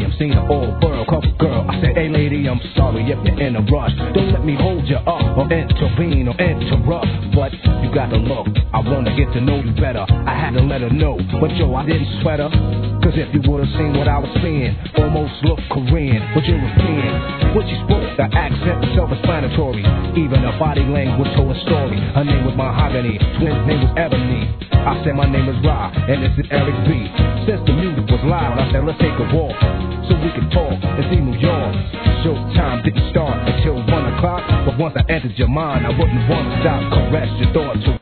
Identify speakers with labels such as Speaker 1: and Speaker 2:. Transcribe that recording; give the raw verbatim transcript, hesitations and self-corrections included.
Speaker 1: I'm seeing an old world cover girl. I said, hey lady, I'm sorry if you're in a rush. Don't let me hold you up or intervene or interrupt. But you got to look, I wanna get to know you better. I had to let her know, but yo, I didn't sweat her. Cause if you would've seen what I was seeing, almost looked Korean, but European. When she spoke, the accent was self-explanatory. Even her body language told a story. Her name was Mahogany, twin's name was Ebony. I said my name is Ra, and this is Eric B. Since the music was loud, I said let's take a walk so we could talk and see New York. Showtime didn't start until one o'clock, but once I entered your mind, I wouldn't want to stop, caress your thoughts.